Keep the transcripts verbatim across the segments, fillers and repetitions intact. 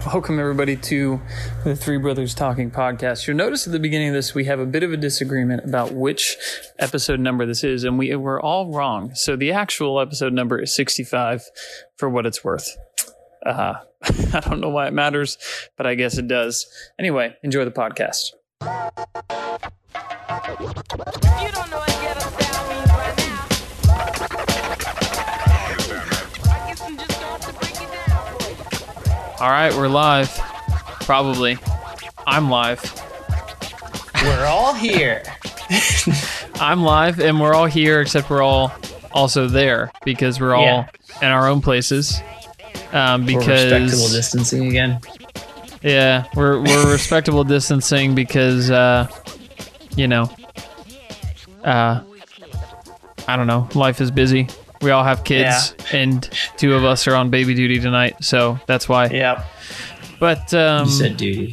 Welcome, everybody, to the Three Brothers Talking podcast. You'll notice at the beginning of this, we have a bit of a disagreement about which episode number this is, and we were all wrong. So the actual episode number is sixty-five, for what it's worth. Uh, I don't know why it matters, but I guess it does. Anyway, enjoy the podcast. You don't know what ghetto style means right now. I guess I'm just going to break it down for you. All right, we're live. Probably. I'm live. We're all here. I'm live, and we're all here, except we're all also there because we're all Yeah. in our own places. Um, because For respectable distancing again. Yeah, we're we're respectable distancing because uh, you know, uh, I don't know. Life is busy. We all have kids, and two of us are on baby duty tonight, so that's why. Yep. But um, You said duty.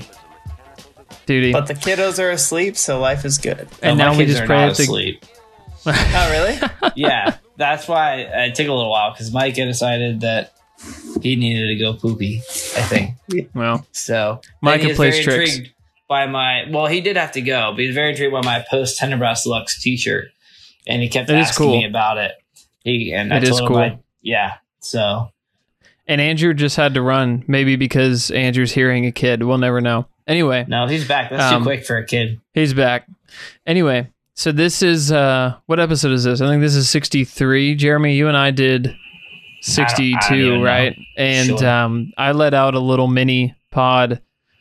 duty. But the kiddos are asleep, so life is good. and No, now my we kids just are pray not that the, asleep. Oh, really? Yeah, that's why it took a little while because Mike had decided that he needed to go poopy. I think well, so. Micah then he was plays very tricks. intrigued by my. Well, he did have to go, but he was very intrigued by my post Tenebras Lux T-shirt, and he kept It is asking cool. me about it. He and I It is told him cool. I, yeah. So and Andrew just had to run, maybe because Andrew's hearing a kid. We'll never know. Anyway, no, he's back. That's Um, too quick for a kid. he's back. Anyway, so this is uh, what episode is this? I think this is sixty-three. Jeremy, you and I did I don't sixty-two, even know. right? And Sure. um, I let out a little mini pod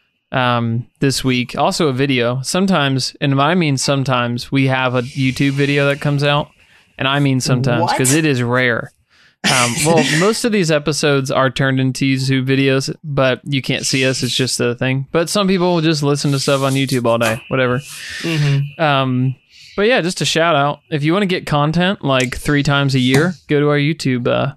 um, this week. Also a video. Sometimes, and I mean sometimes, we have a YouTube video that comes out. And I mean sometimes, What? because it is rare. Um, well, most of these episodes are turned into YouTube videos, but you can't see us. It's just a thing. But some people will just listen to stuff on YouTube all day, whatever. Mm-hmm. Um, but yeah, just a shout out. If you want to get content like three times a year, go to our YouTube, uh,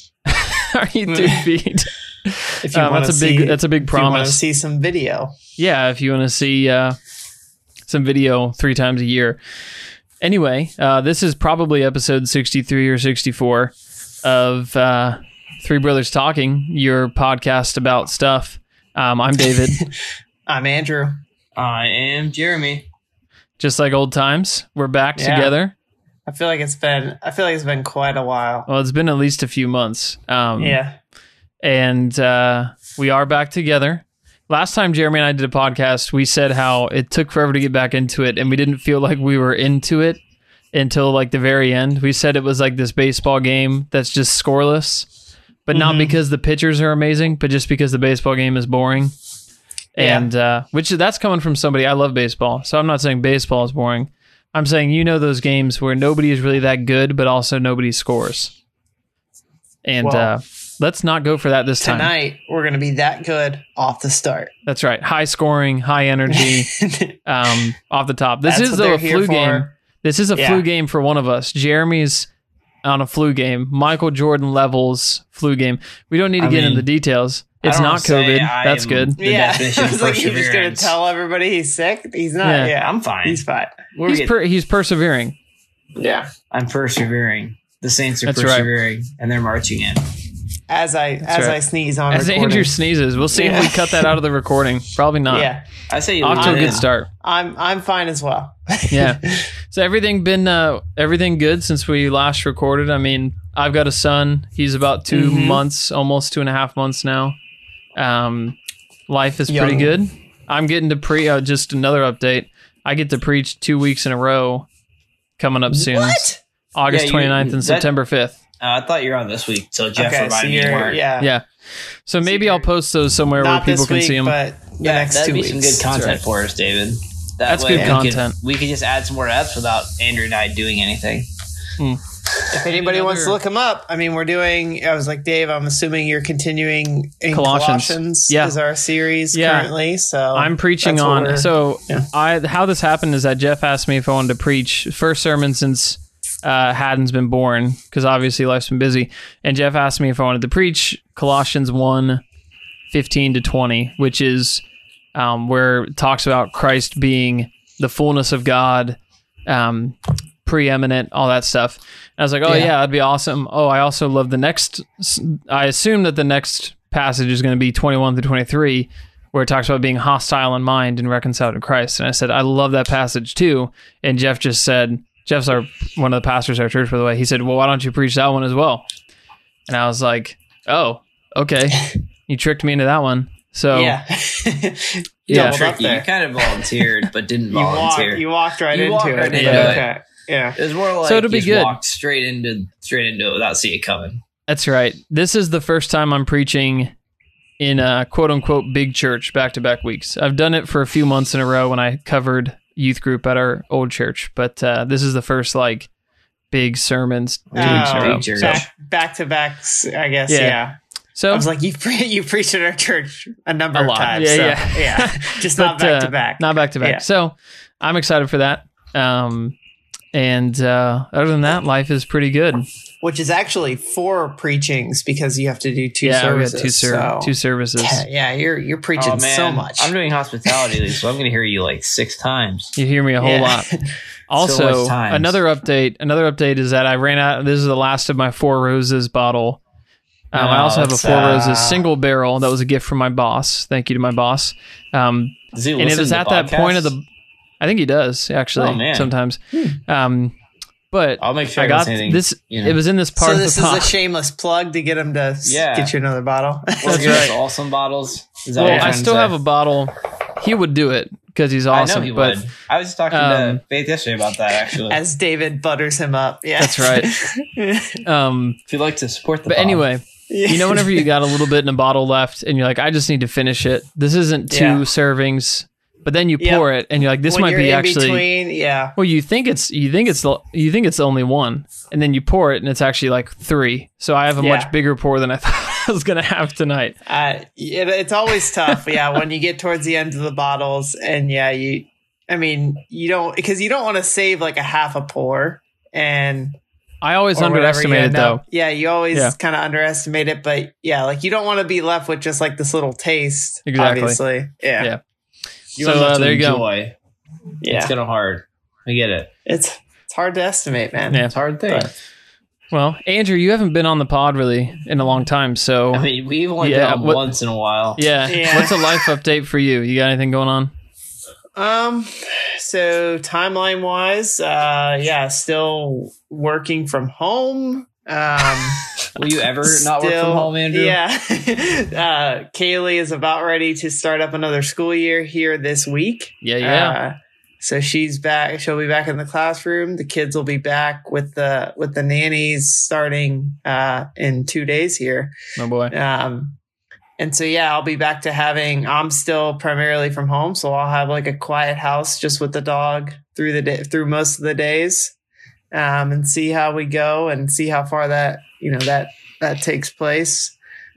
our YouTube feed. If you Um, want that's to a big, see, that's a big if you want to promise. see some video, Yeah, if you want to see uh, some video three times a year. Anyway, uh, this is probably episode sixty-three or sixty-four of uh, Three Brothers Talking, your podcast about stuff. Um, I'm David. I'm Andrew. I am Jeremy. Just like old times, we're back Yeah. together. I feel like it's been. I feel like it's been quite a while. Well, it's been at least a few months. Um, Yeah. And uh, we are back together. Last time Jeremy and I did a podcast, we said how it took forever to get back into it, and we didn't feel like we were into it until like the very end. We said it was like this baseball game that's just scoreless, but not Mhm. because the pitchers are amazing, but just because the baseball game is boring. Yeah. And uh, which that's coming from somebody. I love baseball, so I'm not saying baseball is boring. I'm saying you know those games where nobody is really that good, but also nobody scores. And Well, uh, let's not go for that this time. Tonight we're gonna be that good off the start. That's right. High scoring, high energy, um, off the top. This That's is what though they're a here flu for. game. This is a Yeah. flu game for one of us. Jeremy's on a flu game. Michael Jordan levels flu game. We don't need to I get mean, into the details. I It's don't not say COVID. I That's am- good. The yeah. definition I of was like, you're just gonna perseverance. tell everybody he's sick. He's not. Yeah. Yeah. I'm fine. He's fine. We're He's get- per- he's persevering. Yeah. I'm persevering. The Saints are That's right. persevering, and they're marching in. As I as right. I sneeze on As recording. Andrew sneezes, we'll see Yeah. if we cut that out of the recording. Probably not. Yeah. I say you Off leave to a it good in. start. I'm I'm fine as well. Yeah. So everything been uh, everything good since we last recorded. I mean, I've got a son. He's about 2 Mhm. months, almost two and a half months now. Um, life is pretty Young. good. I'm getting to pre. Uh, just another update. I get to preach two weeks in a row coming up soon. What? August Yeah, you- 29th and that- September fifth. Uh, I thought you were on this week, so Jeff Okay, so reminded me you you're weren't. yeah. Yeah. So maybe I'll post those somewhere Not where people this can week, see them. but the Yeah, next that'd two be weeks. some good content right. for us, David. That That's way good we content. Could, we could just add some more eps without Andrew and I doing anything. If anybody Another- wants to look them up, I mean, we're doing. I was like, Dave, I'm assuming you're continuing in Colossians. Colossians. Yeah. Is our series Yeah. currently? So I'm preaching that's what on. we're- So yeah. I how this happened is that Jeff asked me if I wanted to preach first sermon since uh, Haddon's been born, because obviously life's been busy. And Jeff asked me if I wanted to preach Colossians one, fifteen to twenty, which is um, where it talks about Christ being the fullness of God, um, preeminent, all that stuff. And I was like, oh yeah. Yeah. that'd be awesome. Oh, I also love the next. I assume that the next passage is going to be twenty-one through twenty-three, where it talks about being hostile in mind and reconciled to Christ. And I said, I love that passage too. And Jeff just said, Jeff's our one of the pastors at our church, by the way. He said, well, why don't you preach that one as well? And I was like, oh, okay. You tricked me into that one. So yeah. Yeah. Doubled up Tricky. there. You kind of volunteered, but didn't You walked, volunteer. you walked right You into walked it. right into Yeah. it. Okay. Yeah. It was more like So it'll be you just good. walked straight into straight into it without seeing it coming. that's right. This is the first time I'm preaching in a quote unquote big church back to back weeks. I've done it for a few months in a row when I covered youth group at our old church, but uh, this is the first like big sermons two weeks in a Oh, row. Big church. So, Back, back to backs, I guess. Yeah. Yeah. so I was like, you pre- you preached at our church a number A of lot. times. Yeah, so, yeah. yeah. Just not but, back uh, to back. Not back to back. Yeah. So I'm excited for that. Um, and uh, other than that, life is pretty good. Which is actually four preachings because you have to do two yeah, we services. got two, ser- so- two services. Yeah, yeah, you're you're preaching Oh, man. so much. I'm doing hospitality, so I'm going to hear you like six times. You hear me a whole Yeah. lot. Also, much times. another update. Another update is that I ran out. This is the last of my Four Roses bottle. Um, I Oh, also have a that's, Four uh, Roses single barrel that was a gift from my boss. Thank you to my boss. Um, Does he and it listen was to at that podcasts? point of the. I think he does actually Oh, man. sometimes. Um, but I'll make sure I I don't got say anything, this. you know. It was in this part so of this the is pod. a shameless plug to get him to s- Yeah. get you another bottle. Or That's give us right. awesome bottles. Is that what Well, you're I trying to still say? have a bottle. He would do it because he's awesome. I know he but would. I was just talking um, to Faith yesterday about that, actually. As David butters him up. Yeah. That's right. um, if you'd like to support the but pod. anyway, you know, whenever you got a little bit in a bottle left and you're like, I just need to finish it. This isn't two Yeah. servings, but then you Yep. pour it and you're like, this When might you're be in actually. between, yeah. Well, you think it's you think it's the- you think it's only one, and then you pour it and it's actually like three. So I have a Yeah. much bigger pour than I thought I was gonna have tonight. Uh, it, it's always tough, yeah, when you get towards the end of the bottles, and yeah, you, I mean, you don't because you don't want to save like a half a pour, and I always or whatever you underestimate it end though. up- Yeah, you always Yeah. kind of underestimate it, but yeah, like you don't want to be left with just like this little taste. Exactly. Obviously, yeah, Yeah. You So want enough uh, to there you go. enjoy. yeah. It's kind of hard. I get it. It's it's hard to estimate, man. Yeah. It's a hard thing. But- Well, Andrew, you haven't been on the pod really in a long time, so I mean, we've only Yeah, been on what- once in a while. yeah. Yeah. What's a life update for you? You got anything going on? Um, so timeline wise, uh, yeah, still working from home. Um. Will you ever not work from Still- home, Andrew? Yeah. uh, Kaylee is about ready to start up another school year here this week. Yeah, yeah. Uh, so she's back. She'll be back in the classroom. The kids will be back with the with the nannies starting uh, in two days here. Oh boy. Um, and so yeah, I'll be back to having. I'm still primarily from home, so I'll have like a quiet house just with the dog through the day, through most of the days, um, and see how we go and see how far that you know that that takes place.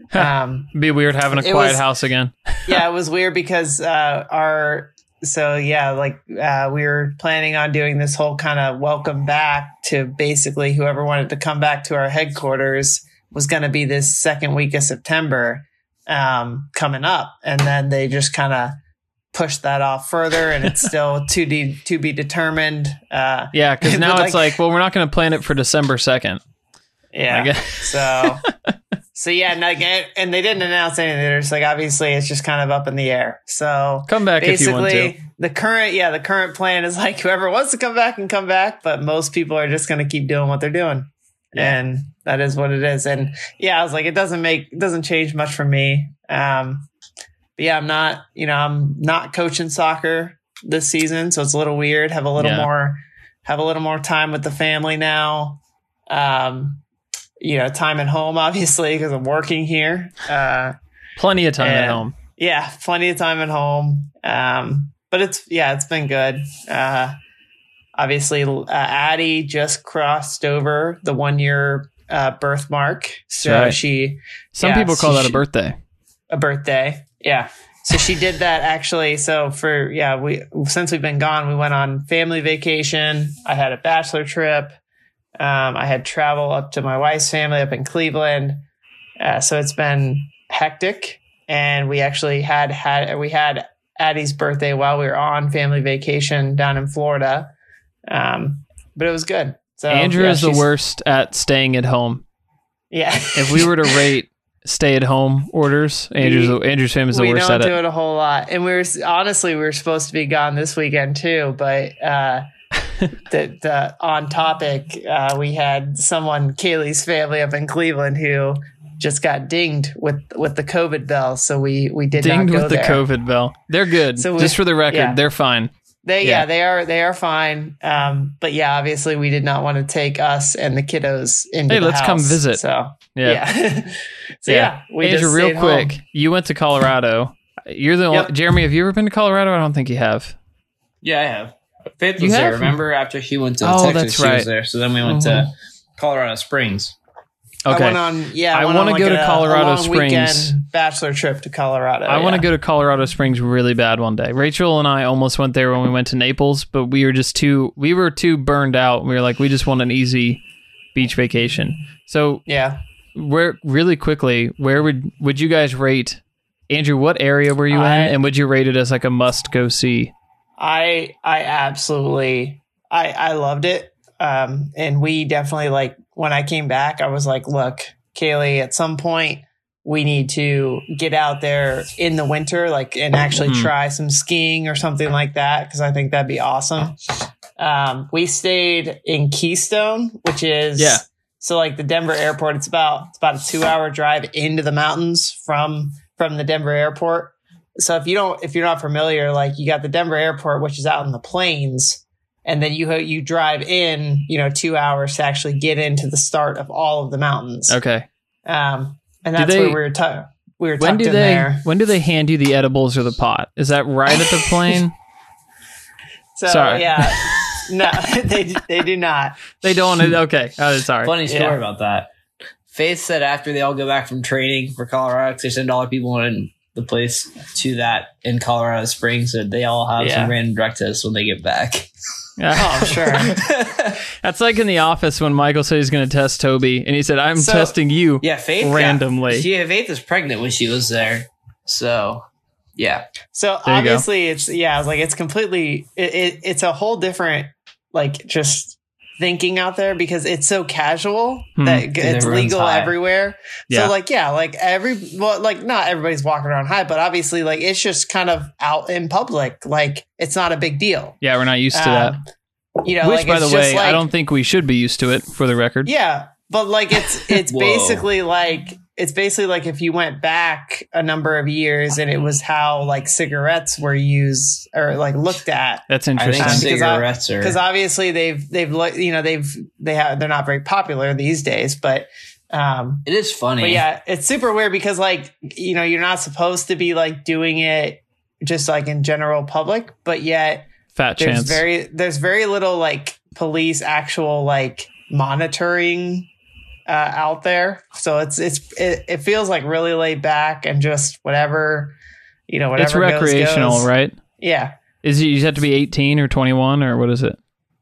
Um, It'd be weird having a It quiet was- house again. yeah, it was weird because uh, our so yeah, like uh, we were planning on doing this whole kind of welcome back to basically whoever wanted to come back to our headquarters was going to be this second week of September um, coming up, and then they just kind of pushed that off further, and it's still to de- to be determined. Uh, Yeah, because But, now it's like- like, well, we're not going to plan it for December second. I yeah, guess. so. So yeah, and, like, and they didn't announce anything. They're just like, obviously, it's just kind of up in the air. So Come back if you want to. basically, the current, yeah, the current plan is like whoever wants to come back can come back, but most people are just going to keep doing what they're doing, and that is what it is. And yeah, I was like, it doesn't make, it doesn't change much for me. Um, but yeah, I'm not, you know, I'm not coaching soccer this season, so it's a little weird. Have a little Yeah. more, have a little more time with the family now. Um, you know, time at home, obviously, because I'm working here. Uh, Plenty of time at and- home. yeah, plenty of time at home. Um, but it's, yeah, it's been good. Uh, obviously, uh, Addie just crossed over the one year uh, birthmark. So right. she, Some yeah, people call so that a she- birthday. a birthday. Yeah. So she did that actually. So for, yeah, we, since we've been gone, we went on family vacation. I had a bachelor trip. Um, I had travel up to my wife's family up in Cleveland. Uh, so it's been hectic. And we actually had, had, we had Addie's birthday while we were on family vacation down in Florida. Um, but it was good. So Andrew yeah, is the she's- worst at staying at home. Yeah. If we were to rate stay at home orders? Andrew's Andrew's famous the we worst don't at do it. it a whole lot, and we were honestly we were supposed to be gone this weekend too, but uh, the, the on topic, uh, we had someone, Kaylee's family up in Cleveland, who just got dinged with with the COVID bell, so we we did Dinged not go with there. the COVID bell. They're good. So we- Just for the record, yeah. they're fine. They Yeah. yeah. they are they are fine. Um, but yeah, obviously we did not want to take us and the kiddos into Hey, the let's come house, visit. So Yeah. yeah, so yeah, we Andrew, just real stayed quick, home. you went to Colorado. You're the only, Yep. Jeremy. Have you ever been to Colorado? I don't think you have. Yeah, I have. Faith You was there. have? Remember after she went to Oh, Texas, that's she right. was there. So then we went to Colorado Springs. Okay. I went on yeah. I went wanna on go like to a- Colorado a long Springs. weekend bachelor trip to Colorado. I want to yeah. go to Colorado Springs really bad one day. Rachel and I almost went there when we went to Naples, but we were just too we were too burned out. We were like, we just want an easy beach vacation. So Yeah. where really quickly, where would would you guys rate Andrew? What area were you I- in, and would you rate it as like a must go see? I I absolutely I I loved it. Um, and we definitely like when I came back, I was like, look, Kaylee, at some point we need to get out there in the winter, like and actually Mhm. try some skiing or something like that, because I think that'd be awesome. Um, we stayed in Keystone, which is Yeah. so like the Denver airport. It's about it's about a two hour drive into the mountains from from the Denver airport. So if you don't, if you're not familiar, like you got the Denver airport, which is out in the plains, and then you you drive in, you know, two hours to actually get into the start of all of the mountains. Okay. Um, and Do that's they- where we were. Tu- we were When tucked do in they there. when do they hand you the edibles or the pot? Is that right at the plane? So Sorry. yeah, no, they they do not. They don't. Okay. Oh, sorry. Funny story Yeah. about that. Faith said after they all go back from training for Colorado, because they send all the people in the place to that in Colorado Springs, so they all have Yeah. some random drug tests when they get back. Yeah. Oh, I'm sure. That's like in The Office when Michael said he's going to test Toby, and he said, "I'm So- testing you." Yeah, Faith Randomly. Yeah, she, Faith was pregnant when she was there, so yeah. So There you go. obviously it's yeah, it's like it's completely it, it it's a whole different like just thinking out there because it's so casual Hmm. that it's everyone's legal high. everywhere. Yeah. So like yeah, like every well like not everybody's walking around high, but obviously like it's just kind of out in public. Like it's not a big deal. Yeah, we're not used to Um, You know, that. Which, like by it's the just way, I like- don't think we should be used to it. For the record. Yeah, but like it's it's Whoa. basically like it's basically like if you went back a number of years and it was how like cigarettes were used or like looked at. That's I think interesting. Um, because I- cigarettes are Because obviously they've they've like you know they've they have they're not very popular these days, but um, it is funny. but yeah, it's super weird because like you know you're not supposed to be like doing it just like in general public, but yet Fat there's chance. very there's very little like police actual like monitoring uh, out there, so it's it's it, it feels like really laid back and just whatever you know whatever it's goes, recreational, goes. right? Yeah. Is it, you have to be eighteen or twenty-one or what is it?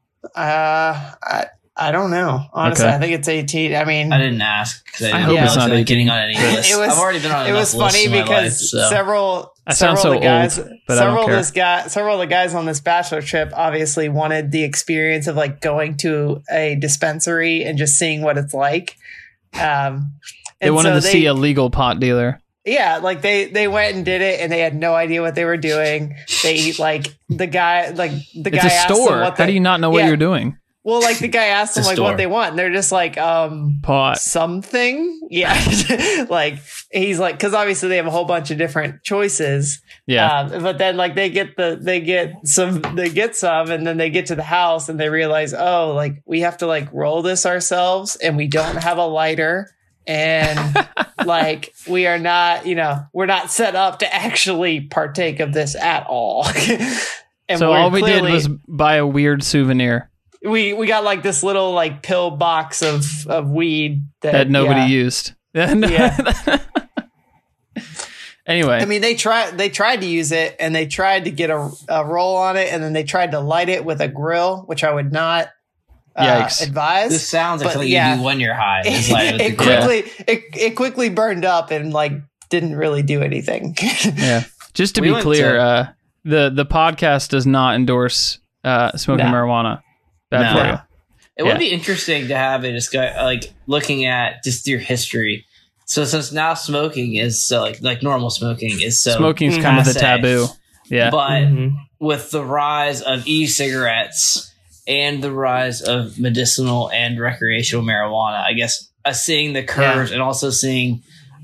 Uh, I I don't know. Honestly, Okay. I think it's eighteen. I mean, I didn't ask because I, I didn't hope know it's I was not really eighteen. getting on any list. It was- I've already been on it enough was lists funny in my because life, so. several I sound several so of the guys old, but I don't several of care. this guy several of the guys on this bachelor trip obviously wanted the experience of like going to a dispensary and just seeing what it's like. Um, They and wanted so to they, see a legal pot dealer. yeah, like they they went and did it and they had no idea what they were doing. They like the guy like the It's guy a asked them store. what How they, do you not know what Yeah. you're doing? well like the guy asked them It's a like store. what they want and they're just like um Pot. something yeah like he's like because obviously they have a whole bunch of different choices Yeah. um, but then like they get the they get some they get some and then they get to the house and they realize oh like we have to like roll this ourselves and we don't have a lighter and like we are not you know we're not set up to actually partake of this at all and so we're all we clearly- did was buy a weird souvenir we we got like this little like pill box of of weed that, that nobody yeah. used. Yeah. Anyway, I mean, they tried. They tried to use it, and they tried to get a, a roll on it, and then they tried to light it with a grill, which I would not uh, Yikes. advise. This sounds like But, something yeah. you do when you're high. It's like with the it grill. quickly it, it quickly burned up and like didn't really do anything. yeah. Just to We be went clear, to- uh, the the podcast does not endorse uh, smoking No. marijuana. Bad No. for you. It Yeah. would be interesting to have a discuss, like looking at just your history. So since now smoking is so like like normal smoking is so Smoking's kind of the passe, taboo. Yeah. But Mhm. with the rise of e-cigarettes and the rise of medicinal and recreational marijuana, I guess uh, seeing the curves and also seeing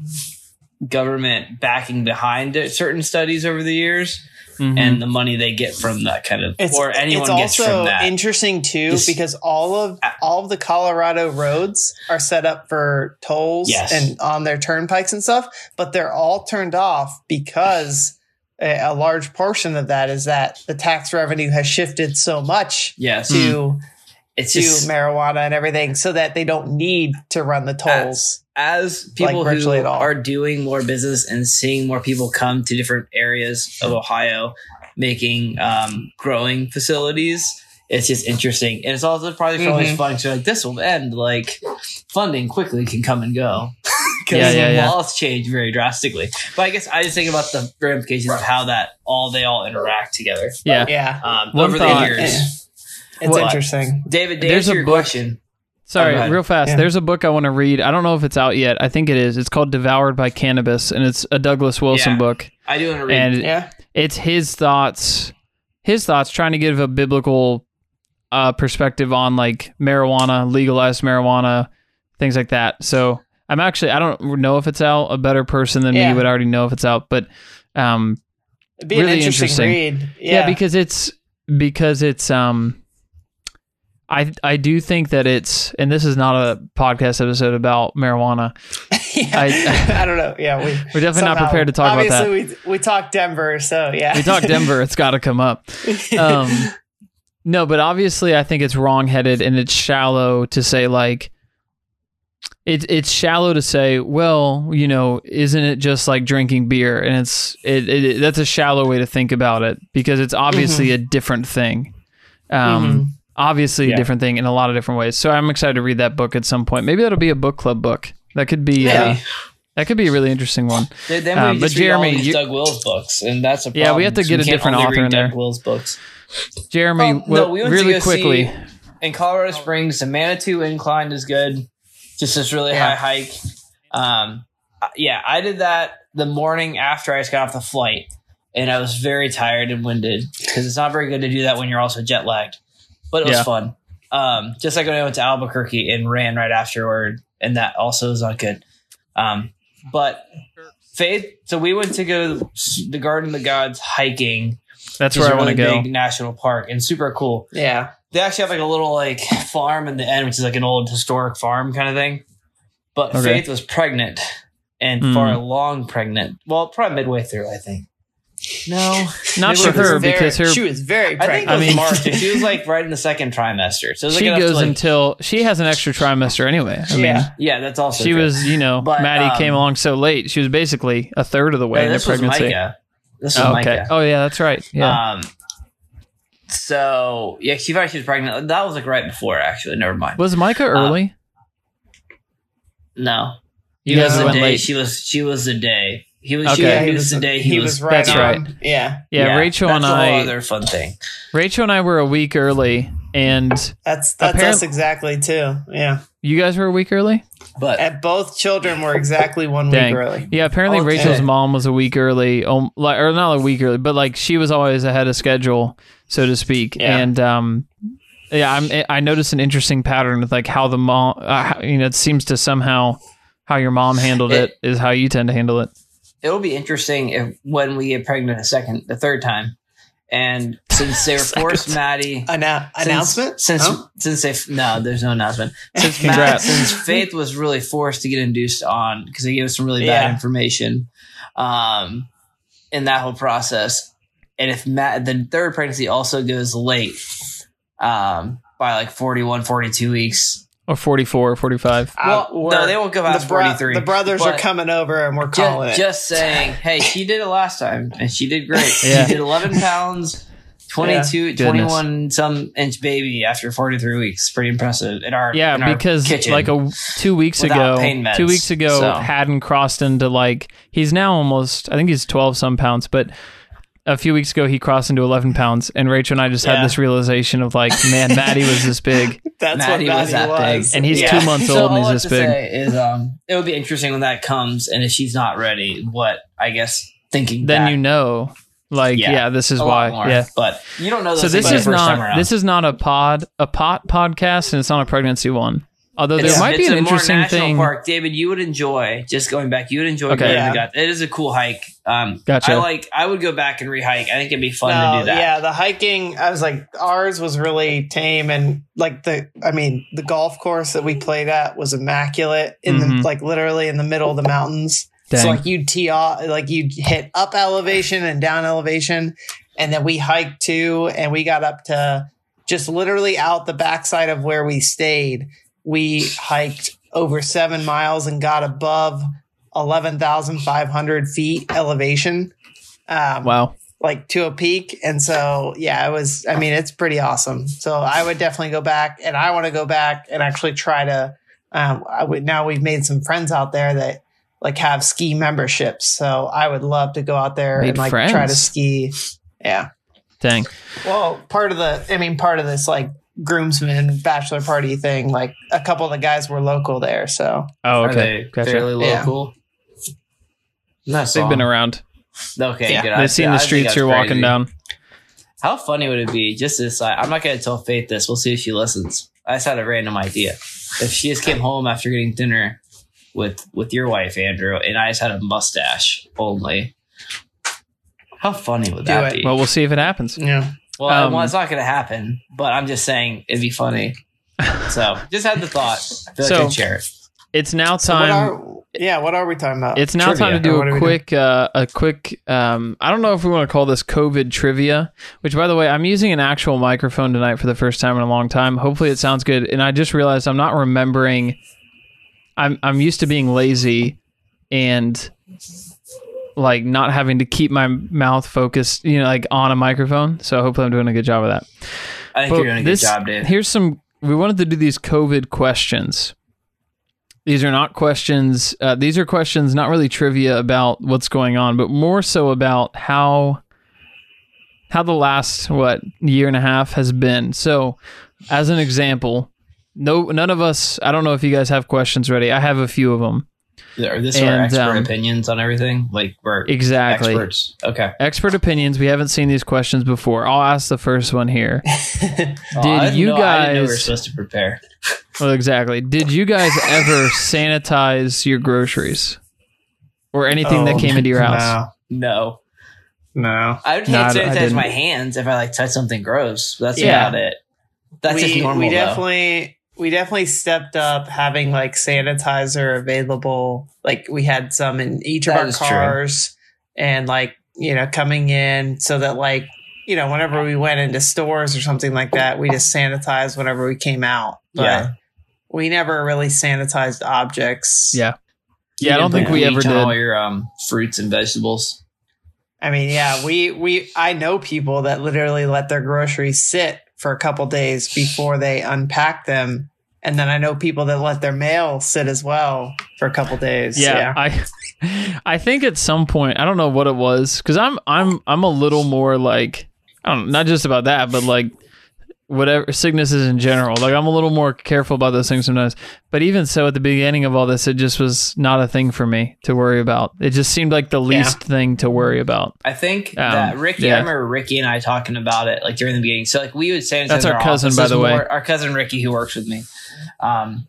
government backing behind it, certain studies over the years Mhm. and the money they get from that kind of, It's, or anyone it's gets also from that. interesting too This- because all of all of the Colorado roads are set up for tolls Yes. and on their turnpikes and stuff, but they're all turned off because a, a large portion of that is that the tax revenue has shifted so much yes. to It's to just marijuana and everything, so that they don't need to run the tolls. as people like, who virtually at all. are doing more business and seeing more people come to different areas of Ohio making um, growing facilities, it's just interesting. And it's also probably Mhm. always fun to like, this will end. Like funding quickly can come and go. Because Yeah, yeah, yeah. laws change very drastically. But I guess I just think about the ramifications of how that all they all interact together yeah. Yeah, um, One over thought- the years. it's What? interesting. David, to There's answer a your book- question. Sorry, Oh, go ahead. real fast. Yeah. There's a book I want to read. I don't know if it's out yet. I think it is. It's called Devoured by Cannabis, and it's a Douglas Wilson Yeah. book. I do want to read. And Yeah, it's his thoughts, his thoughts trying to give a biblical uh, perspective on like marijuana, legalized marijuana, things like that. So I'm actually, I don't know if it's out. A better person than Yeah. me would already know if it's out, but um, it'd be really an interesting, interesting. read. yeah. Yeah, because it's because it's um I I do think that it's, and this is not a podcast episode about marijuana. yeah. I- I, don't know. Yeah, we, We're definitely not prepared to talk about that. Obviously, we we talked Denver, so yeah. We talk Denver, it's got to come up. Um no, but obviously I think it's wrongheaded and it's shallow to say like it's it's shallow to say, well, you know, isn't it just like drinking beer? And it's it, it that's a shallow way to think about it because it's obviously a different thing. Um Mhm. obviously Yeah. a different thing in a lot of different ways. So I'm excited to read that book at some point. Maybe that'll be a book club book. That could be uh, Maybe. that could be a really interesting one. Then then we Um, but just read all Jeremy, these you- Doug Wills books, and that's a problem. Yeah, we have to So get a can't different only author read in there. Doug Wills books. Jeremy, Um, well, no, we went to really go quickly. see- in Colorado Springs, the Manitou Incline is good. Just this really Yeah. high hike. Um, uh, yeah, I did that the morning after I just got off the flight, and I was very tired and winded because it's not very good to do that when you're also jet lagged. But it was Yeah. fun. Um, just like when I went to Albuquerque and ran right afterward, and that also is not good. Um, but Faith, so we went to go s- the Garden of the Gods hiking. That's which is where I a want to really go. big national park and super cool. Yeah, They actually have like a little like farm in the end, which is like an old historic farm kind of thing. But Okay. Faith was pregnant and Hmm. far along pregnant. Well, probably midway through, I think. No, Not Maybe for it was her very- because her she was very I think pregnant. it was I mean- March. And she was like right in the second trimester. So it was like she enough to, goes like, until she has an extra trimester anyway. I mean, Yeah. yeah, that's also she true. was, you know, But, Maddie um, came along so late. She was basically a third of the way No, in the this was pregnancy. Micah. This was Oh, okay. Micah. Oh yeah, that's right. Yeah. Um, so yeah, she thought she was pregnant. That was like right before, actually. Never mind. was Micah early? No, you he guys was the went day. late. She was. She was the day. He was. Okay. She, Yeah, he was the day. He was right That's on. right. Yeah, yeah, Rachel and that's a whole I. other fun thing. Rachel and I were a week early, and that's that's Apparent- us exactly too. Yeah, you guys were a week early. But and both children were exactly one Dang. week early. Yeah, apparently Okay. Rachel's mom was a week early, um, like or not a week early, but like she was always ahead of schedule, so to speak. Yeah. And um, yeah, I'm, I noticed an interesting pattern with like how the mom, uh, how- you know, it seems to somehow how your mom handled it, It- is how you tend to handle it. it'll be interesting if when we get pregnant a second, the third time, and since they were forced Maddie. Annou- Since, announcement? since Oh. since they no, there's no announcement. Since Matt, Congrats. since Faith was really forced to get induced on because they gave us some really bad Yeah. information, um, in that whole process. And if Matt, the third pregnancy also goes late, um, by like forty-one, forty-two weeks. Or forty-four, forty-five. Well, Uh, we're- no, they won't go past the, bro- forty-three. the brothers are but coming over, and we're calling Just, it. just saying, hey, she did it last time, and she did great. Yeah. She did eleven pounds. twenty-two, Goodness. twenty-one some inch baby after forty-three weeks. Pretty impressive in our Yeah, in our because kitchen. like a two weeks Without ago, pain meds, two weeks ago, so. hadn't crossed into like he's now almost. I think he's twelve some pounds, but a few weeks ago he crossed into eleven pounds, and Rachel and I just Yeah. had this realization of like, man, Maddie was this big, That's Maddie what was Maddie that big. was. and he's Yeah. two months So old and all he's I this have to big. say is, um, it would be interesting when that comes, and if she's not ready, what I guess thinking Then back you know, like, yeah, Yeah. this is a why. lot more. Yeah. But you don't know. So Those this things is the first time not around. this is not a pod a pot podcast, and it's not a pregnancy one. Although It's, there might be it's an a more interesting national thing. park, David. You would enjoy just going back. You would enjoy Okay. going Yeah. to the gut. It is a cool hike. Um, Gotcha. I like. I would go back and rehike. I think it'd be fun No, to do that. Yeah, the hiking, I was like, ours was really tame. And like the, I mean, the golf course that we played at was immaculate in Mhm. the, like literally in the middle of the mountains. Dang. So like you'd tee off, like you'd hit up elevation and down elevation. And then we hiked too. And we got up to just literally out the backside of where we stayed. We hiked over seven miles and got above eleven thousand five hundred feet elevation. Um, Wow. like to a peak. And so, yeah, it was, I mean, it's pretty awesome. So I would definitely go back, and I want to go back and actually try to, um, I would, now we've made some friends out there that like have ski memberships. So I would love to go out there Made and like friends? try to ski. Yeah. Dang. Well, part of the, I mean, part of this like groomsmen bachelor party thing, like a couple of the guys were local there. So Oh, Are okay. they Gotcha. fairly Yeah. local? Nice. They've been around. Okay, Yeah. good. They've I- seen I the think streets that's you're walking crazy. down. How funny would it be? Just this, I- I'm not going to tell Faith this. We'll see if she listens. I just had a random idea. If she just came home after getting dinner with with your wife, Andrew, and I just had a mustache only, how funny would Do that it. be? Well, we'll see if it happens. yeah. Well, Um, well, it's not going to happen, but I'm just saying it'd be funny. So just had the thought. I feel like So, I'd share it. It's now So what time. are, yeah. What are we talking about? It's now Trivia. time to Or do what are a we quick, uh, a quick. Um, I don't know if we want to call this COVID trivia. Which, by the way, I'm using an actual microphone tonight for the first time in a long time. Hopefully, it sounds good. And I just realized I'm not remembering. I'm I'm used to being lazy, and like not having to keep my mouth focused, you know, like on a microphone. So hopefully, I'm doing a good job of that. I think But you're doing a good this- job, Dave. Here's some. We wanted to do these COVID questions. These are not questions. Uh, these are questions, not really trivia about what's going on, but more so about how how the last what year and a half has been. So, as an example, no, none of us. I don't know if you guys have questions ready. I have a few of them. Are this our and, expert um, opinions on everything? Like we're Exactly. experts. Okay. Expert opinions. We haven't seen these questions before. I'll ask the first one here. Oh, I Did didn't you know- I didn't know we were guys- supposed to prepare? Well, exactly. Did you guys ever sanitize your groceries or anything that Oh, came into your house? No. No. No. I would No, I hand d- I sanitize didn't. my hands if I like touch something gross. That's Yeah. about it. That's just we, normal. we though. definitely we definitely stepped up having like sanitizer available. Like we had some in each of That our is true. cars, and like, you know, coming in so that like, you know, whenever we went into stores or something like that, we just sanitized whenever we came out. But Yeah. we never really sanitized objects. Yeah. You Yeah, I didn't don't think put we bleach ever on all did. your um, fruits and vegetables. I mean, yeah, we we I know people that literally let their groceries sit for a couple days before they unpack them, and then I know people that let their mail sit as well for a couple days. Yeah, I I think at some point, I don't know what it was, because I'm I'm I'm a little more like, I don't know, not just about that, but like whatever sicknesses in general. Like I'm a little more careful about those things sometimes. But even so, at the beginning of all this, it just was not a thing for me to worry about. It just seemed like the least thing to worry about. I think Um, that Ricky, yeah. I remember Ricky and I talking about it like during the beginning. So like we would sanitize That's our cousin, by offices the way. more- Our cousin Ricky, who works with me. Um,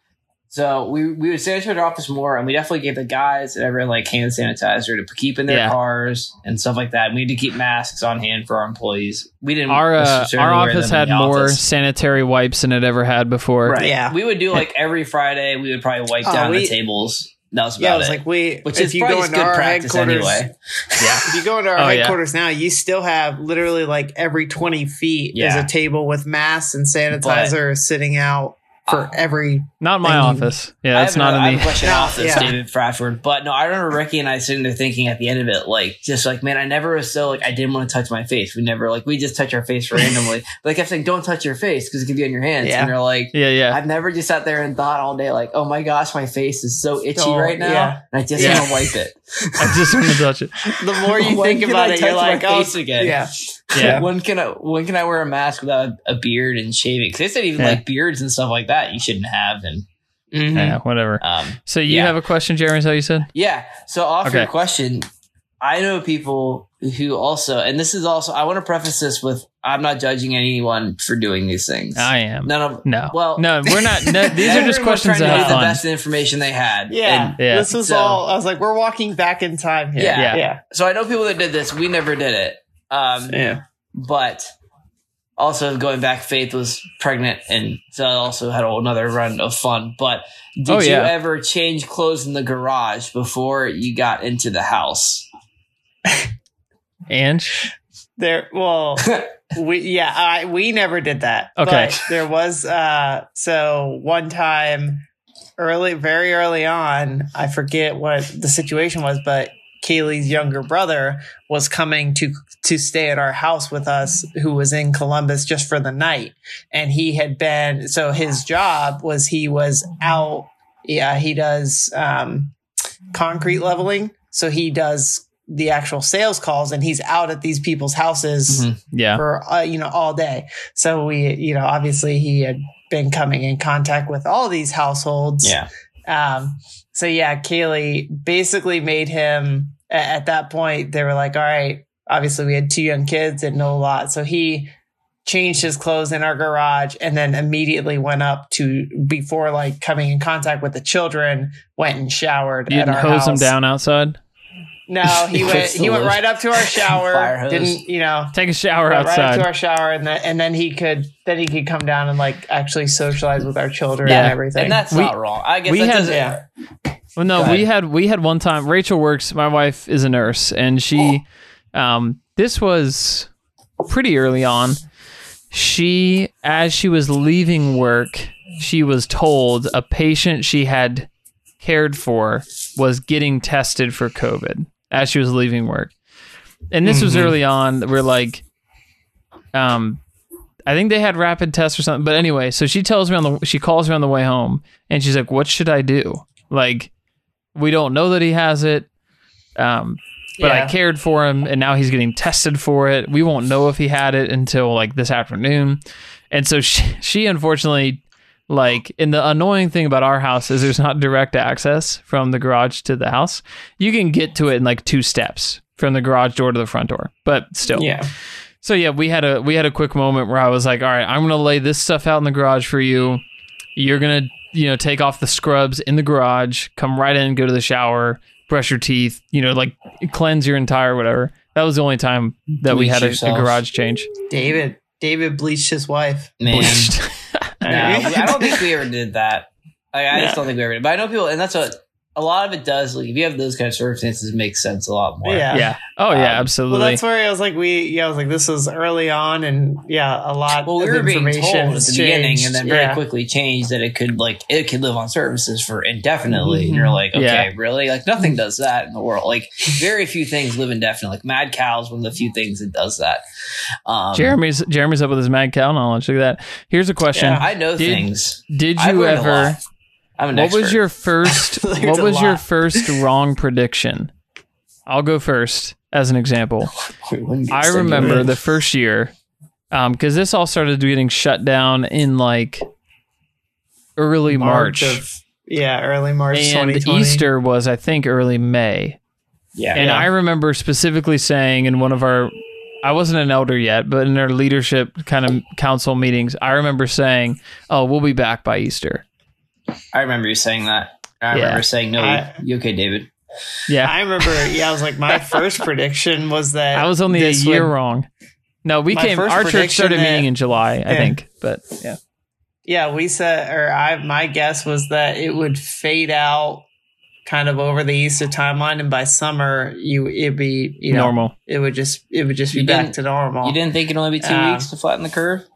so we we would sanitize our office more, and we definitely gave the guys and everyone like hand sanitizer to keep in their Yeah. cars and stuff like that. We had to keep masks on hand for our employees. We didn't. Our uh, necessarily our wear office them in had the more office. sanitary wipes than it ever had before. Right. Yeah. We would do like every Friday. We would probably wipe Oh, down we- the tables. That was about Yeah, it was it. like we. Which if is you probably go just into good our practice headquarters, anyway. yeah. If you go into our Oh, yeah. headquarters now, you still have literally like every twenty feet Yeah. is a table with masks and sanitizer sitting out for every. Not in my Thank you. office. Yeah, I that's have not a- in I the. have a question No, off this, yeah. David Bradford. But no, I remember Ricky and I sitting there thinking at the end of it, like, just like, man, I never was so, like, I didn't want to touch my face. We never, like, we just touch our face randomly. But I kept saying, don't touch your face because it could be on your hands. Yeah. And you're like, Yeah, yeah. I've never just sat there and thought all day, like, oh my gosh, my face is so itchy Oh, right now. yeah. And I just Yeah. want to wipe it. I just want to touch it. The more you When think can about I it, you're touch my like, oh, face again? yeah, Yeah. When can I when can I wear a mask without a beard and shaving? Because they said even Yeah. like beards and stuff like that you shouldn't have. And Mhm. Yeah, whatever. um, So you yeah. have a question, Jeremy? Is that what you said? yeah. So off Okay. your question, I know people who also, and this is also, I want to preface this with, I'm not judging anyone for doing these things. I am. None of No. Well, no, we're not. No, these are just everyone was questions trying that to have get the fun. best information they had. Yeah. And Yeah. This was So- all. I was like, we're walking back in time here. Yeah. Yeah. yeah, so I know people that did this. We never did it. Um, yeah. But also going back, Faith was pregnant, and so I also had another run of fun. But did Oh, you yeah. ever change clothes in the garage before you got into the house? And There. Well, we yeah. I we never did that. Okay. But there was. Uh. So one time, early, very early on, I forget what the situation was, but Kaylee's younger brother was coming to to stay at our house with us, who was in Columbus just for the night. And he had been, so his job was he was out. Yeah, he does um, concrete leveling. So he does the actual sales calls, and he's out at these people's houses Mhm. yeah, for, uh, you know, all day. So we, you know, obviously he had been coming in contact with all these households. Yeah. Um, so yeah, Kaylee basically made him a- at that point. They were like, all right, obviously we had two young kids and know a lot. So he changed his clothes in our garage and then immediately went up to, before like coming in contact with the children, went and showered you at didn't our hose house. them down outside. No, he went, Puts the he went lotion- right up to our shower. Fire hose. Didn't, you know, Take a shower went right up outside. to our shower, and then and then he could then he could come down and like actually socialize with our children Yeah. and everything. And that's We- not wrong. I guess we that had- doesn't. yeah. Well, no, Go we ahead. had we had one time. Rachel works. My wife is a nurse, and she, um, this was pretty early on. She, as she was leaving work, she was told a patient she had cared for was getting tested for COVID as she was leaving work, and this was Mhm. early on. We're like, um. I think they had rapid tests or something. But anyway, so she tells me on the she calls me on the way home, and she's like, "What should I do? Like, we don't know that he has it, um, but Yeah. I cared for him, and now he's getting tested for it. We won't know if he had it until like this afternoon." And so she, she unfortunately, like, and the annoying thing about our house is there's not direct access from the garage to the house. You can get to it in like two steps from the garage door to the front door, but still, Yeah. so yeah, we had a we had a quick moment where I was like, all right, I'm gonna lay this stuff out in the garage for you. You're gonna, you know, take off the scrubs in the garage, come right in, go to the shower, brush your teeth, you know, like cleanse your entire whatever. That was the only time that we Bleach had a, a yourself. garage change. David David bleached his wife. Man. Bleached. No, I don't think we ever did that. Like, I just No. don't think we ever did. But I know people, and that's what a lot of it does. Like, if you have those kind of circumstances, it makes sense a lot more. Yeah. Yeah. Oh Um, yeah, Well, absolutely. that's where I was like, we, yeah, I was like, this was early on, and yeah, a lot Well, we of were being information told at has the beginning, changed. and then very Yeah. quickly changed that it could like it could live on services for indefinitely. Mhm. And you're like, okay, Yeah. really? Like nothing does that in the world. Like very few things live indefinitely. Like mad cow's one of the few things that does that. Um, Jeremy's Jeremy's up with his mad cow knowledge. Look at that. Here's a question: Yeah. I know Did- things. Did I've you learned a ever? lot. I'm an What expert. was your first? There's what a was your lot. first wrong prediction? I'll go first as an example. We wouldn't get I stimulated. remember the first year, um, because this all started getting shut down in like early March, of, yeah, early March and twenty twenty. Easter was, I think, early May. Yeah. And I remember specifically saying in one of our, I wasn't an elder yet, but in our leadership kind of council meetings, I remember saying, "Oh, we'll be back by Easter." I remember you saying that. I Yeah. remember saying, no, I- you okay, David? Yeah, I remember, yeah, I was like, my first prediction was that I was only a this year would- wong. No, we My came. first Our church prediction started that- meeting in July, I Yeah. think. But yeah, Yeah, we said, or I, my guess was that it would fade out kind of over the Easter timeline, and by summer, you it'd be you know normal. it would just it would just be You back didn't- to normal. You didn't think it'd only be two Um, weeks to flatten the curve?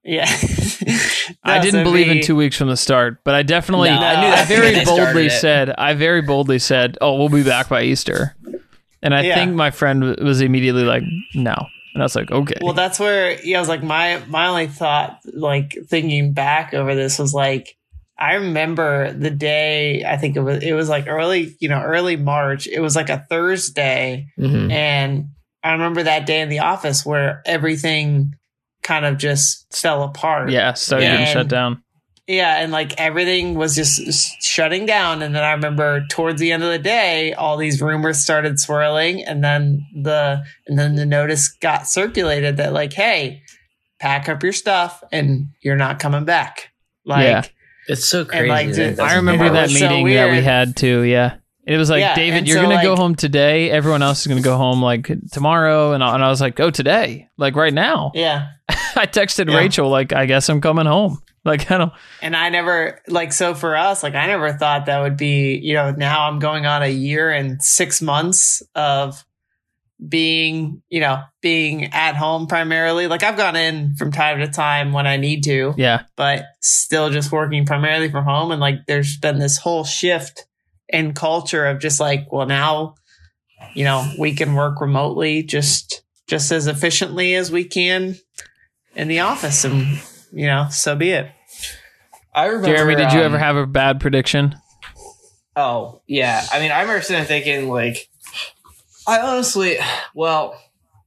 Yeah. I No, didn't so believe in we- two weeks from the start, but I definitely, No, I knew I that very they started boldly it. said, I very boldly said, oh, we'll be back by Easter. And I Yeah. think my friend w- was immediately like, no. And I was like, okay. Well, that's where yeah, I was like my my only thought, like thinking back over this was like I remember the day. I think it was it was like early, you know, early March. It was like a Thursday, Mhm. and I remember that day in the office where everything kind of just fell apart. yeah, started Yeah. getting shut And- down. Yeah, and like everything was just s- shutting down. And then I remember towards the end of the day, all these rumors started swirling, and then the and then the notice got circulated that like, hey, pack up your stuff and you're not coming back. Like, Yeah. It's so crazy. like, that dude, it doesn't I remember it happen. that was so meeting that we weird. had too. Yeah. It was like, Yeah, David, and you're so, going to go like- home today. Everyone else is going to go home like tomorrow. And I, and I was like, oh, today, like right now. yeah. I texted Yeah. Rachel, like, I guess I'm coming home. Like, I don't, And I never like so for us, like I never thought that would be, you know, now I'm going on a year and six months of being, you know, being at home primarily. Like I've gone in from time to time when I need to, yeah. but still just working primarily from home. And like there's been this whole shift in culture of just like, well, now, you know, we can work remotely just just as efficiently as we can in the office. And, you know, so be it. I remember. Jeremy, did you um, ever have a bad prediction? Oh, yeah. I mean, I remember sitting there thinking, like, I honestly, well,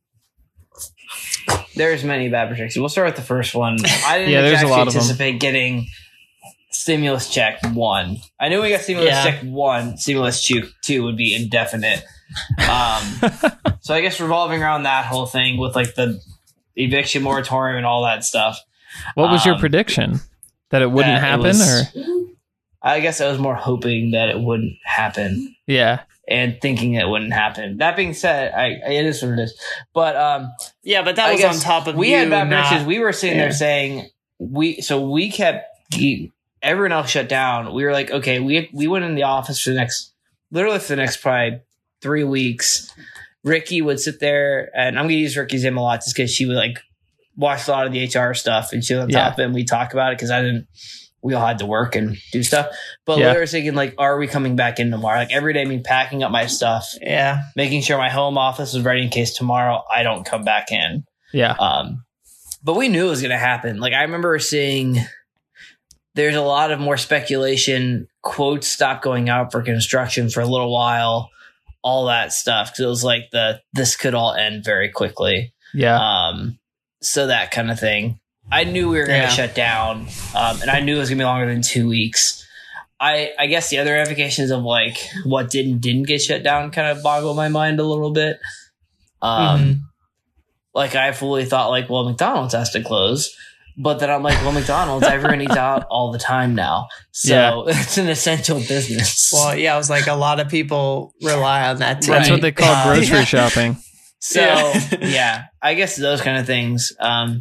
there's many bad predictions. We'll start with the first one. I didn't Yeah, there's a actually lot of 'em. anticipate getting stimulus check one. I knew we got stimulus Yeah. check one. Stimulus two, two would be indefinite. Um, so I guess revolving around that whole thing with like the eviction moratorium and all that stuff. What was your um, prediction? That it wouldn't that it happen? was- or I guess I was more hoping that it wouldn't happen Yeah. and thinking it wouldn't happen. That being said, I, it is what it is. But um, Yeah, but that I was guess on top of we you had bad not- predictions. We were sitting yeah. there saying we so we kept everyone else shut down. We were like, okay, we we went in the office for the next literally for the next probably three weeks. Ricky would sit there, and I'm gonna use Ricky's name a lot just because she would like watch a lot of the H R stuff, and she was on Yeah. top of it, and we talk about it because I didn't. We all had to work and do stuff, but Yeah. we were thinking like, are we coming back in tomorrow? Like every day, me packing up my stuff, Yeah. making sure my home office is ready in case tomorrow I don't come back in. Yeah. Um, but we knew it was going to happen. Like I remember seeing there's a lot of more speculation. Quotes stopped going out for construction for a little while, all that stuff. Cause it was like the, this could all end very quickly. Yeah. Um, so that kind of thing. I knew we were going to Yeah. shut down. Um, and I knew it was gonna be longer than two weeks. I, I guess the other ramifications of like what didn't, didn't get shut down kind of boggle my mind a little bit. Um, Mhm. Like I fully thought like, well, McDonald's has to close, but then I'm like, well, McDonald's, everyone eats out all the time now. So it's an essential business. Well, yeah, I was like a lot of people rely on that too. That's right. what they call Uh, grocery yeah. shopping. so Yeah. yeah, I guess those kind of things. Um,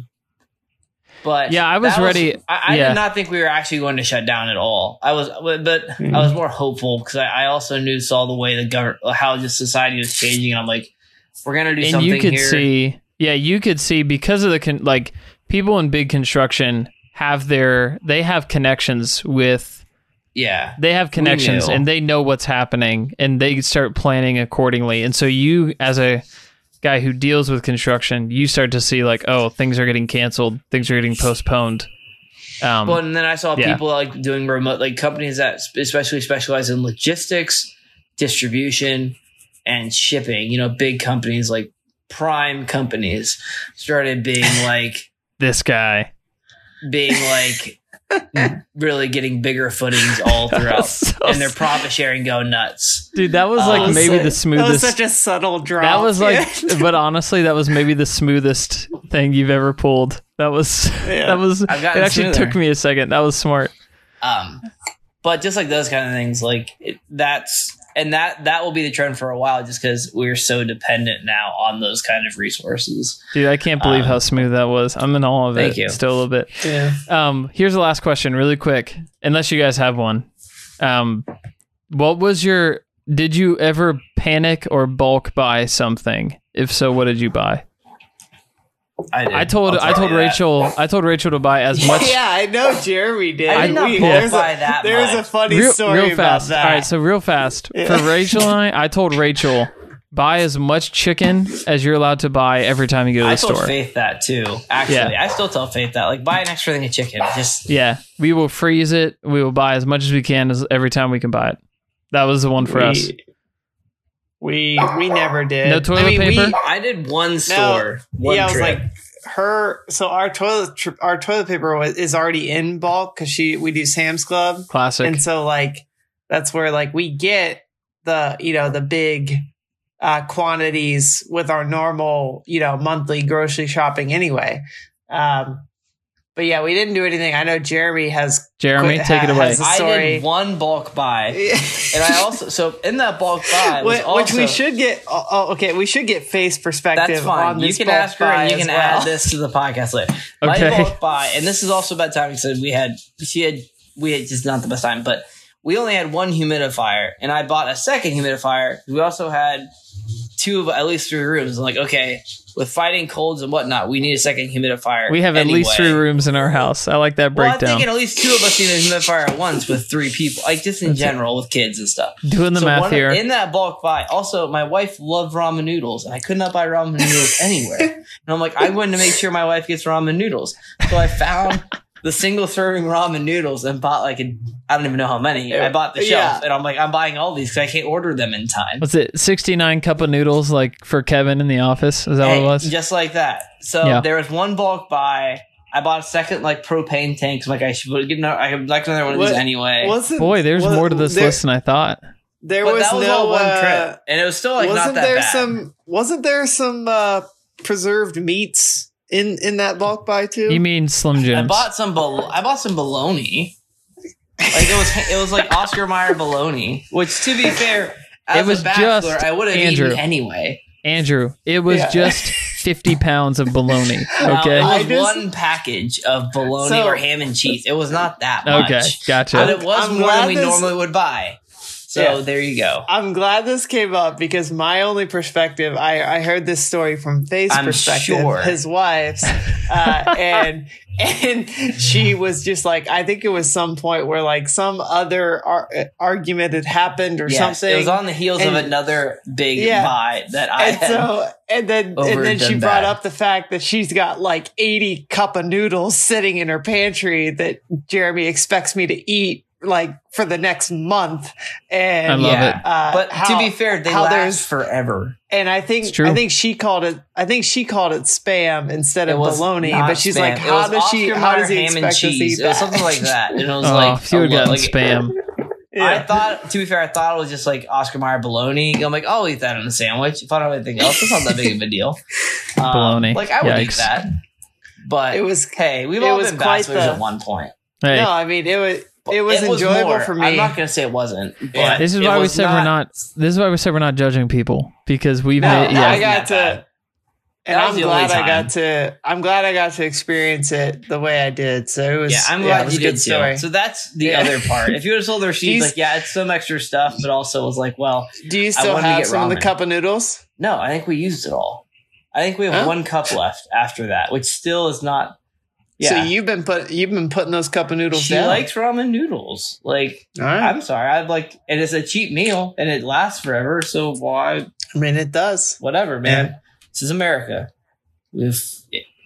but Yeah, I was that ready- I, I yeah. did not think we were actually going to shut down at all. I was, but I was more hopeful because I, I also knew saw the way the government, how just society was changing, and I'm like, we're gonna do And something you could here. see, yeah, you could see because of the, con- like, people in big construction have their, they have connections with, yeah, they have connections knew. and they know what's happening and they start planning accordingly. And so you, as a guy who deals with construction, you start to see like, oh, things are getting canceled, things are getting postponed. Um, Well, and then I saw yeah. people like doing remote, like companies that especially specialize in logistics, distribution, and shipping. You know, big companies like prime companies started being like, this guy. being like, really getting bigger footings all throughout, So and their profit sharing go nuts. Dude, that was Uh, like That was maybe so- the That was smoothest. such a subtle drop. That was like, Yeah. but honestly, that was maybe the smoothest thing you've ever pulled. That was, Yeah. that was, it I've gotten actually smoother. took me a second. That was smart. Um, but just like those kind of things, like it, that's and that that will be the trend for a while, just because we're so dependent now on those kind of resources. Dude, I can't believe Um, how smooth that was. I'm in awe of thank it you. still a little bit. Yeah. Um, here's the last question, really quick, unless you guys have one. Um, what was your, did you ever panic or bulk buy something? If so, what did you buy? I did. I told I'll I tell told you that. Rachel I told Rachel to buy as much. Yeah, I know Jeremy did. I did not We- bulk there's buy a, that There's a much. funny Real, story real about fast. that. All right, so real fast Yeah. for Rachel and I. I told Rachel buy as much chicken as you're allowed to buy every time you go to the I told store. Faith that too. Actually, Yeah. I still tell Faith that. Like, buy an extra thing of chicken. Just Yeah, we will freeze it. We will buy as much as we can as every time we can buy it. That was the one for we, us. We we never did. No toilet I mean, paper? We, I did one store. one yeah, I was trip. like her. So our toilet tr- our toilet paper was, is already in bulk because she we do Sam's Club, Classic. and so like that's where like we get the you know the big uh, quantities with our normal you know monthly grocery shopping anyway. Um, but yeah, we didn't do anything. I know Jeremy has Jeremy, quit- take it ha- away. has a I story. did one bulk buy, and I also so in that bulk buy was Which, also, which we should get. Oh, oh, okay, we should get face perspective. That's fine. On You this can bulk ask her, and buy you as can well. add this to the podcast later. My Okay. bulk buy, and this is also about time because we had she had we had just not the best time, but we only had one humidifier, and I bought a second humidifier. We also had two of at least three rooms. I'm like, okay, with fighting colds and whatnot, we need a second humidifier. We have at least anyway. three rooms in our house. I like that Well, I'm breakdown. thinking at least two of us need a humidifier at once with three people, like just in general with kids and stuff. Doing the So math one- here. In that bulk buy, also my wife loved ramen noodles, and I could not buy ramen noodles anywhere. And I'm like, I'm going to make sure my wife gets ramen noodles. So I found the single serving ramen noodles and bought like a, I don't even know how many. I bought the shelf, Yeah. and I'm like, I'm buying all these because I can't order them in time. Was it sixty-nine cup of noodles like for Kevin in the office? Is that Hey, what it was? just like that. So Yeah. there was one bulk buy. I bought a second like propane tank. 'Cause I'm like I should get another. I would like another one of What- these anyway. Wasn't, Boy, there's was- more to this there, list than I thought. There but was that was no all one uh, trip, and it was still like wasn't not that there bad. some? Wasn't there some uh, preserved meats in in that bulk buy too? You mean Slim Jims? I bought some. Bol- I bought some bologna. Like it was. It was like Oscar Mayer bologna, which to be fair, as It was a bachelor, just I would have Andrew. eaten anyway. Andrew, it was Yeah. just fifty pounds of bologna. Now, Okay. it I was just- one package of bologna So- or ham and cheese. It was not that much. Okay. Gotcha. But it was I'm more glad than we this- normally would buy. So Yeah. there you go. I'm glad this came up because my only perspective, I, I heard this story from Faye's I'm perspective, sure. his wife's, uh, and and she was just like, I think it was some point where like some other ar- argument had happened or Yes, something. it was on the heels of And- another big Yeah. buy that I and had. so, and then, and over then and she done brought bad. up the fact that she's got like eighty cup of noodles sitting in her pantry that Jeremy expects me to eat like for the next month. And I love yeah. it. Uh, But how- to be fair, they how last there's- forever. And I think It's true. I think she called it I think she called it spam instead It of was bologna. not But she's spam. like, It how was does she? Oscar How Mayer does he ham expect and us to cheese? eat It was that? something like that. And it was Oh, like, if you would a have lo- gotten like, spam. I Yeah. thought, to be fair, I thought it was just like Oscar Mayer bologna. I'm like, I'll eat that in a sandwich. If I don't have anything else, it's not that big of a deal. Um, Bologna. Like I would eat Yikes. that. But It was- hey, we've it all was been quite bachelors the- at one point. Hey, No, I mean it was it was enjoyable more. for me. I'm not going to say it wasn't. But Yeah. this is it why we was said we're not. This is why we said we're not judging people because we've No, made, no, yeah. I got Not that to, and That was I'm the only glad I time. got to. I'm glad I got to experience it the way I did. So it was. Yeah, I'm it glad was you a good did story. too. So that's the Yeah. other part. If you would have told her, she's She's- like, yeah, it's some extra stuff, but also was like, well, Do you I still wanted to have get some of the ramen. cup of noodles? no, I think we used it all. I think we have Huh? one cup left after that, which still is not. Yeah, So you've been put you've been putting those cup of noodles she down. likes ramen noodles. Like, All right. I'm sorry, I'd like, and it's a cheap meal and it lasts forever. So why, I mean, it does. whatever, man. This is America. If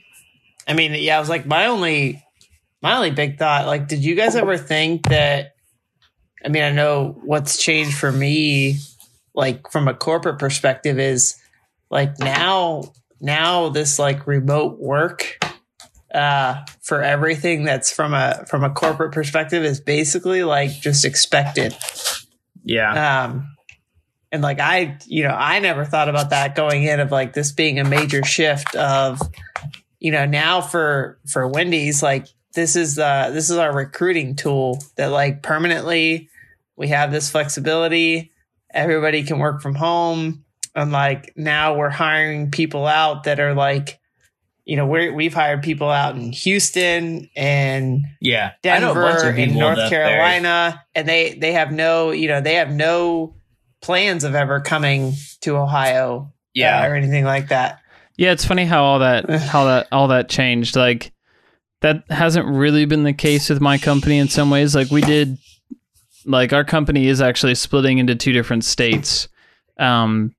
I mean, yeah, I was like, my only, my only big thought, like, did you guys ever think that, I mean, I know what's changed for me, like from a corporate perspective is like now, now this like remote work, uh, for everything that's from a, from a corporate perspective is basically like just expected. yeah, Um, and like I, you know, I never thought about that going in of like this being a major shift of, you know, now for for Wendy's, like this is the this is our recruiting tool that like permanently we have this flexibility. Everybody can work from home, and like now we're hiring people out that are like, you know, we're we've hired people out in Houston and yeah. I know a Denver bunch of and people North up there. Carolina, and they they have no, you know, they have no plans of ever coming to Ohio, Yeah. uh, or anything like that. Yeah, it's funny how all that how that all that changed. Like that hasn't really been the case with my company in some ways. Like we did, like our company is actually splitting into two different states. Um,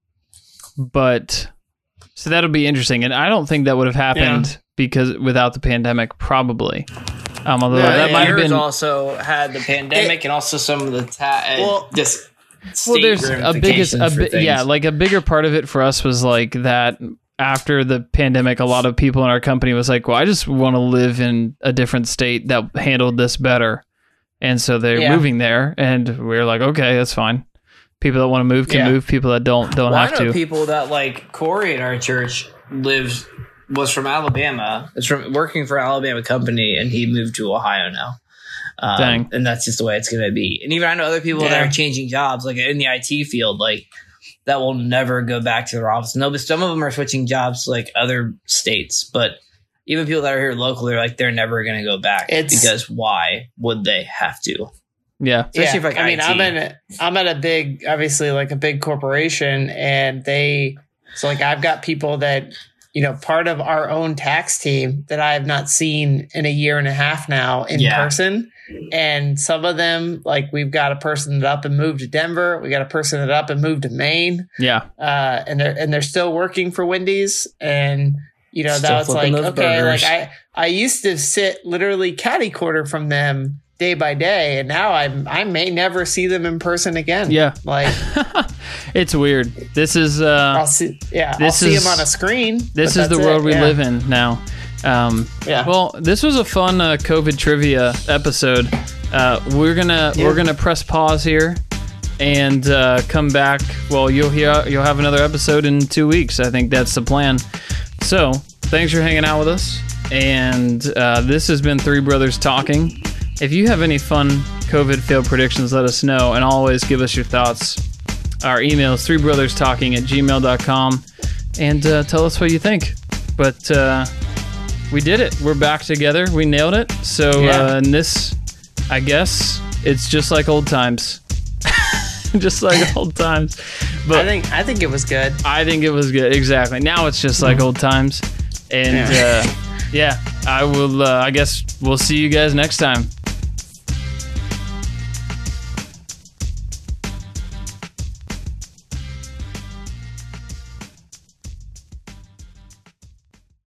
but so that'll be interesting, and I don't think that would have happened Yeah. because without the pandemic, probably. Um, although Yeah, that might have yours been also had the pandemic It- and also some of the ta- uh, Well- just well, state there's a biggest, a ramifications for bi- things. yeah, like a bigger part of it for us was like that. After the pandemic, a lot of people in our company was like, "Well, I just want to live in a different state that handled this better," and so they're Yeah. moving there, and we are like, "Okay, that's fine." People that want to move can Yeah. move. People that don't don't Well, I have know to. people that like Corey in our church lives was from Alabama. It's from working for an Alabama company, and he moved to Ohio now. Um, Dang. And that's just the way it's going to be. And even I know other people that Yeah. are changing jobs, like in the I T field, like that will never go back to their office. No, but some of them are switching jobs to like other states. But even people that are here locally, are like they're never going to go back It's- because why would they have to? Yeah, Especially for, like, I mean, I T. I'm in a, I'm at a big, obviously like a big corporation, and they, so like I've got people that, you know, part of our own tax team that I have not seen in a year and a half now in Yeah. person. And some of them, like we've got a person that up and moved to Denver. We got a person that up and moved to Maine. yeah, Uh, and they're, and they're still working for Wendy's. And, you know, Still that was like, flipping those okay, burgers. like I, I used to sit literally catty corner from them day by day, and now I I may never see them in person again. Yeah. like it's weird. This is uh, I'll see. Yeah, I'll This see is- them on a screen. this but is the that's world it. we Yeah. live in now. Um, Yeah. Well, this was a fun uh, COVID trivia episode. Uh, we're gonna Yeah. we're gonna press pause here and uh, come back. Well, you'll hear you'll have another episode in two weeks. I think that's the plan. So thanks for hanging out with us. And uh, this has been Three Brothers Talking. If you have any fun COVID fail predictions, let us know, and always give us your thoughts. Our email is three brothers talking at gmail dot com, and uh, tell us what you think. But uh, we did it. We're back together. We nailed it. So Yeah. uh, in this, I guess, it's just like old times. Just like old times. But I think I think it was good. I think it was good. Exactly. Now it's just like old times. And Yeah. uh, yeah, I will, uh, I guess we'll see you guys next time.